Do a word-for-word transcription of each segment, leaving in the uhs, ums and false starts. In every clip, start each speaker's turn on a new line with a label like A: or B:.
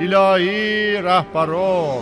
A: الهی رهبران.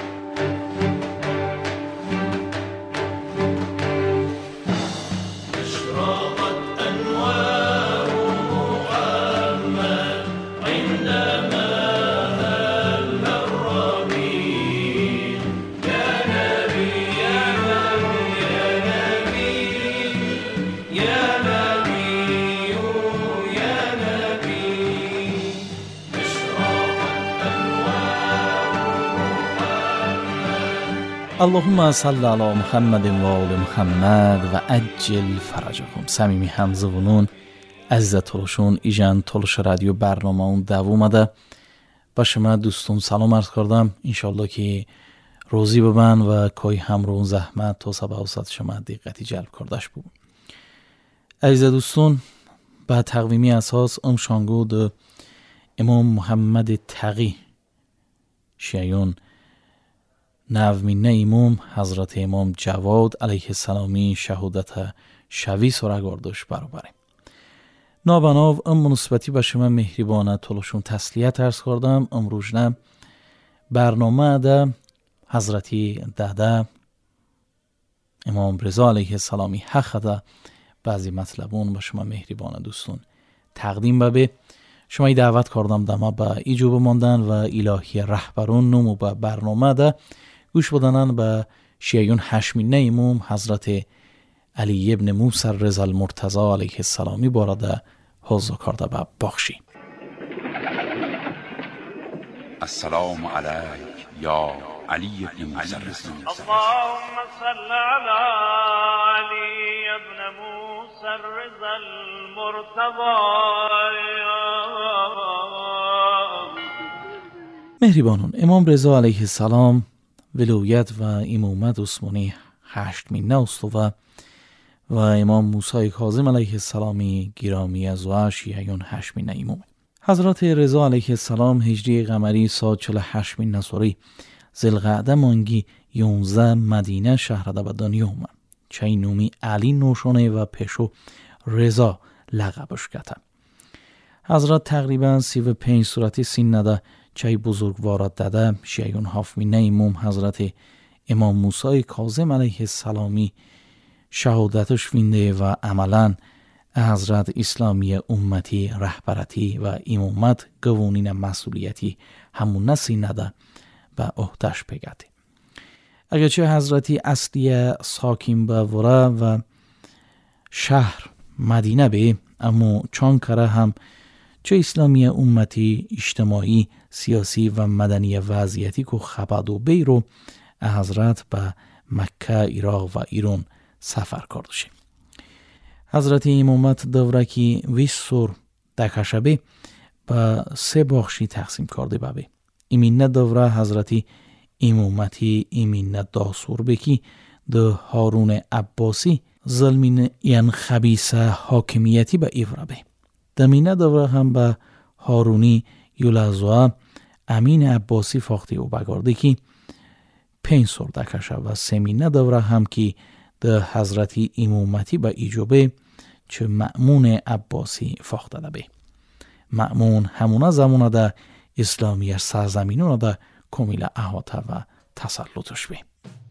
B: اللهم صل علی محمد و آل محمد و عجل فرجهم. صمیمی همزبونون عزیز تلوشون ایجان تلوش رادیو برنامه اون دوام اومده. با شما دوستون سلام عرض کردم. انشالله که روزی ببن و کوی همرون زحمت تو سبا اوسط شما دقتی جلب کردش بود. عزیز دوستون با تقویمی اساس ام شانگو ده امام محمد تقی شیعون نومینه امام حضرت امام جواد علیه السلامی شهادت شوی سرگاردش برابره. نابناو ام مناسبتی با شما مهربانه تلوشون تسلیت عرض کردم. امروز نه برنامه ده حضرتی داده امام رضا علیه السلامی حق ده بعضی مطلبون با شما مهربانه دوستون تقدیم به شما دعوت کردم دما با ایجوب ماندن و الهی رهبرون نمو با برنامه ده گوش بدنن به شیعون هشمینه امام حضرت علی ابن موسی رضا المرتضی علیه السلامی بارده حضور کرده به بخشی.
C: السلام علیک یا علی ابن موسی رضا.
D: اللهم صل علی علی ابن موسی رضا المرتضی.
B: مهربانون، امام رضا علیه السلام ولایت و امامت عثمانی هشتمین استوه و امام موسی کاظم علیه السلامی گرامی از و شیعیون هشتمین امام. حضرت رضا علیه السلام هجری قمری سال چهل و هشتمین نصوری ذوالقعده مانگی یونزده مدینه شهرده به دنیا اومد. چه نومی علی نوشانه و پیشو رضا لقبش کته. حضرت تقریبا سی و پنج صورتی سین نده چای بزرگوارات داده. شیعیون هفمینه امام حضرت امام موسی کاظم علیه السلامی شهادتش وینده و عملا حضرت اسلامی امتی رهبرتی و امامت قوانین مسئولیتی همون نسی نده به احتش پگتی. اگرچه حضرتی اصلی ساکن به وره و شهر مدینه به، اما چون کره هم چه اسلامی امتی اجتماعی سیاسی و مدنی وضعیتی که خبد و بیرو حضرت به مکه عراق و ایران سفر کردشه. حضرت امامت دوره که ویس سور دکشبه به سه بخشی تقسیم کرده بابه. ایمینه دوره حضرت امامتی ایمینه داسور بکی ده هارون عباسی ظلمین یعن خبیث حاکمیتی به ایوره به. دمینه دوره هم به هارونی یولازوه امین عباسی فاختی و بگارده که پنج سور دکشه و سمینه دوره هم که ده حضرت امامتی به ایجوبه چه مأمون عباسی فاخته ده به. مأمون همونه زمانه ده اسلامی سرزمینونه ده کمیل احاطه و تسلطش به.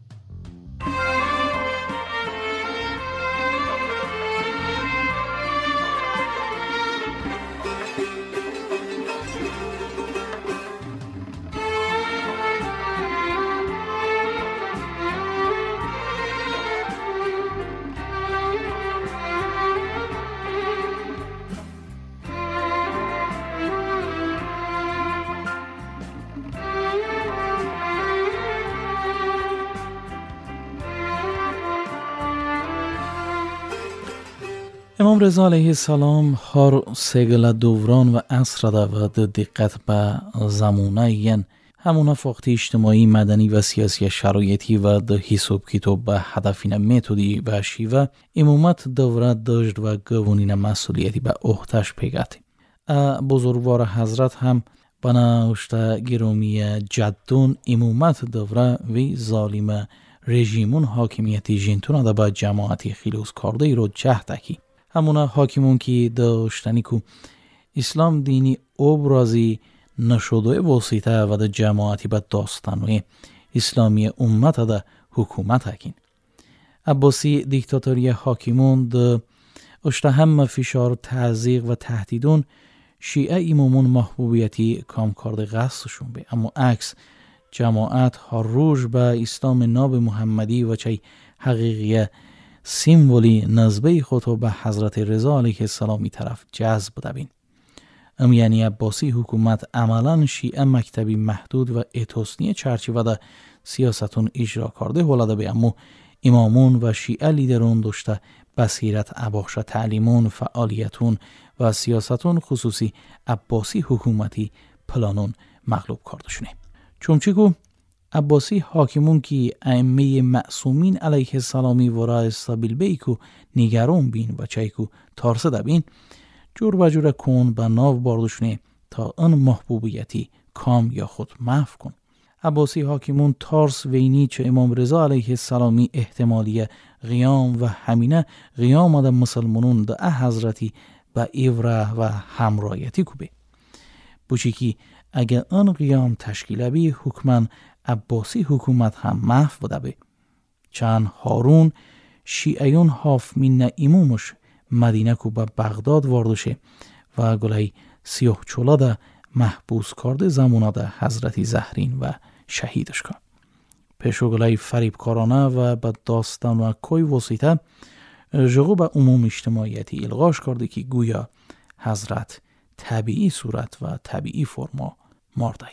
B: امام رضا علیه السلام هر سگل دوران و عصر ده و ده دقت به زمانه ین همونه فاقت اجتماعی مدنی و سیاسی شرایطی و ده حساب کتاب به هدفین متودی و شیوه امامت دوره داشت و قوانین مسئولیتی به احتش پیگتی. بزرگوار حضرت هم بناوشته گرامی جدون امامت دوره وی ظالم رژیمون حاکمیتی جنتون ده با جماعتی خیلوز کرده ای رو جهدکی. همونه حاکمون که داشتنی که اسلام دینی ابرازی نشده واسطه و ده جماعتی به داستانوی اسلامی امت ده حکومت هکین. عباسی دیکتاتوری حاکمون ده اشته هم فشار تعذیق و تهدیدون شیعه امامون محبوبیتی کام کرده قصدشون به، اما عکس جماعت هر روز به اسلام ناب محمدی و چی حقیقی سیمبولی نزبه خود به حضرت رضا علیه السلامی طرف جذب دبین. ام یعنی عباسی حکومت عملا شیعه مکتبی محدود و اتوسنی چرچیوه ده سیاستون اجرا کرده ولده به، اما امامون و شیعه لیدرون داشته بصیرت اباخش تعلیمون فعالیتون و سیاستون خصوصی عباسی حکومتی پلانون مغلوب کردشونه. چونچه که عباسی حاکمون که ائمه معصومین علیه السلامی ورا استابیل بی که نگران بین و چای که تارسه دبین جور و جور کن به ناو باردشونه تا ان محبوبیتی کام یا خود محو کن. عباسی حاکمون تارس وینی چه امام رضا علیه السلامی احتمالی قیام و همینه قیام ده مسلمانون ده حضرتی با ایوره و همرایتی کبه. بوچی که اگر ان قیام تشکیل بی حکمن عباسی حکومت هم محو بوده به. چند هارون شیعیون حاف من امامش مدینه کو به بغداد واردشه و گلای سیاه چولا ده محبوس کرده زمانه ده حضرت زهرین و شهیدش کن. پیشو گلای فریبکارانه و به داستان و کوی وسیطه جغو به عموم اجتماعیتی الغاش کرده که گویا حضرت طبیعی صورت و طبیعی فرما مرده.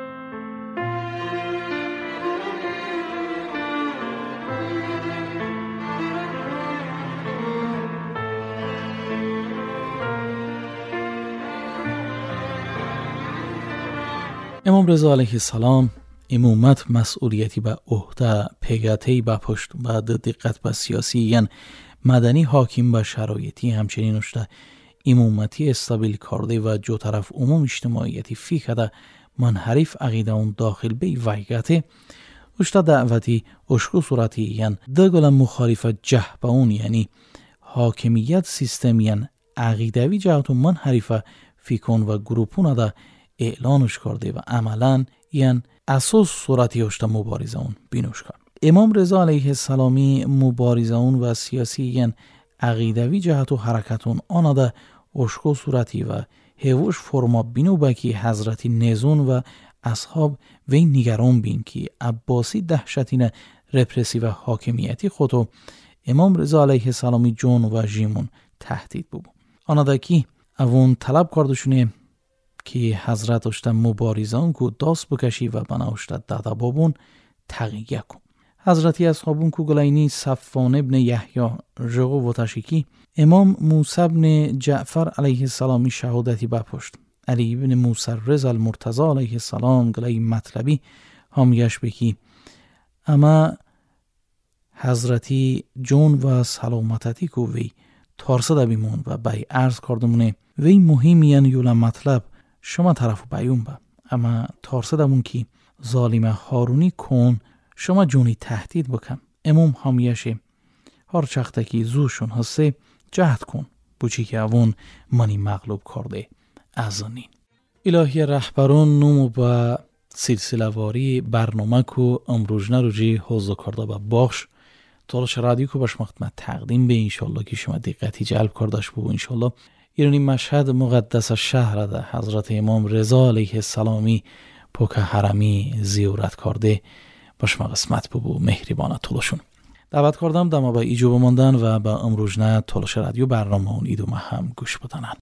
B: امام رضا علیه السلام امامت مسئولیتی به عهده پیگاتی به پشت و دقت به سیاسی یعنی مدنی حاکم به شرایطی همچنین اشته امامتی استابیل کرده و جو طرف عموم اجتماعیتی فیکده منحرف عقیده اون داخل بی ویگته اشته دعوتی اشکو صورتی یعنی دگل مخالف جه به اون یعنی حاکمیت سیستم یعنی عقیدوی جهتون منحرف فیکون و گروپون ده اعلانش کرده و عملا یعنی اساس صورتی اشته مبارزه اون بینوش کرد. امام رضا علیه السلامی مبارزه اون و سیاسی یعنی عقیدوی جهت و حرکتون آنه ده اشکو صورتی و هیوش فرما بینو با که حضرت نزون و اصحاب وی نگران بین که عباسی دهشتین رپرسی و حاکمیتی خودو امام رضا علیه السلامی جون و جیمون تهدید بود. آنه ده که اون طلب کردشونه که حضرت اشته مبارزه اون که داست بکشی و بنا اشته داده بابون تقییه کن. حضرتی اصحابون که گلینی صفوان ابن یحیی جغو و تشکی امام موسی ابن جعفر علیه السلامی شهادتی بپشت. علی ابن موسی رضا المرتضی علیه السلام گلی مطلبی همیش بکی اما حضرتی جون و سلامتتی که وی تارسه دا بیمون و بای عرض کردمونه وی مهمین یولا مطلب شما طرفو بیون با اما تارسه دمون که ظالم هارونی کن شما جونی تهدید بکن. امام همیشه هر چخته که زوشون هسته جهد کن بوچی که اون منی مغلوب کرده ازانین. الهی رهبران نومو با سلسله واری برنامه که امروجنه رو جی حوضو کرده با باخش تلاش رادیو که باش مختمه تقدیم به انشالله که شما دقتی جلب کردش بو انشالله ایرانی مشهد مقدس شهر ده حضرت امام رضا علیه السلامی پوک حرمی زیارت کرده باش ما قسمت بو مهربانه تلاشون دعوت کردم دما با ایجو بماندن و با امروجنه تلاش رادیو برنامه اون ایدو هم گوش بدنن.